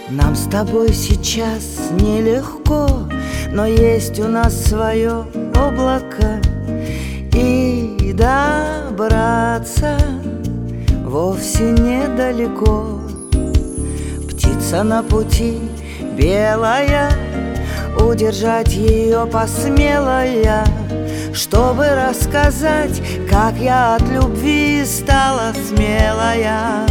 Нам с тобой сейчас нелегко, но есть у нас свое облако, и добраться вовсе недалеко. Птица на пути белая, удержать ее посмелая, чтобы рассказать, как я от любви стала смелая.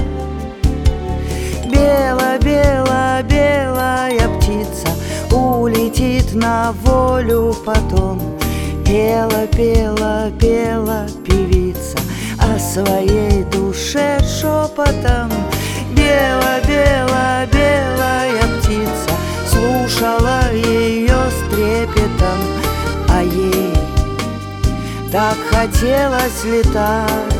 Белая птица улетит на волю потом. Пела певица о своей душе шепотом. Белая птица слушала ее с трепетом, а ей так хотелось летать.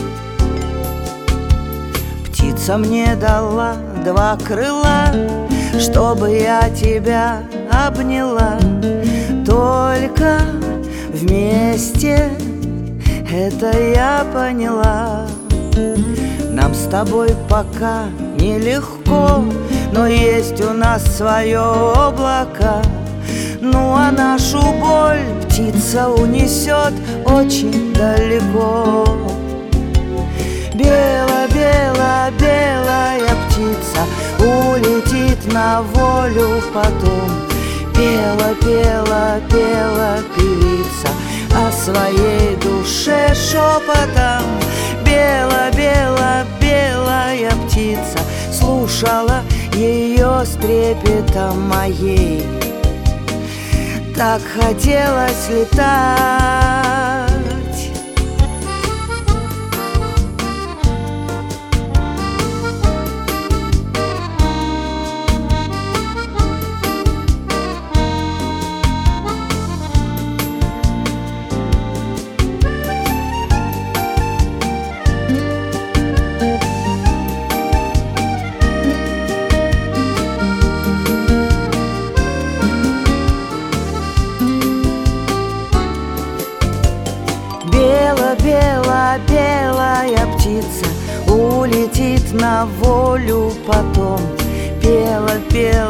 Птица мне дала два крыла, чтобы я тебя обняла. Только вместе это я поняла. Нам с тобой пока нелегко, но есть у нас свое облако. Ну а нашу боль птица унесет очень далеко. Белая птица улетит на волю потом. Пела певица о своей душе шепотом. Белая птица слушала ее с трепетом моей. Так хотелось летать. Белая птица улетит на волю потом. Пела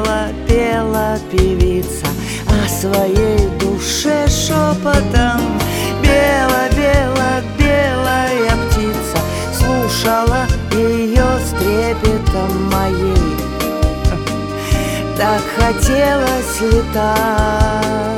певица о своей душе шепотом. Белая птица слушала ее с трепетом моей. Так хотелось летать.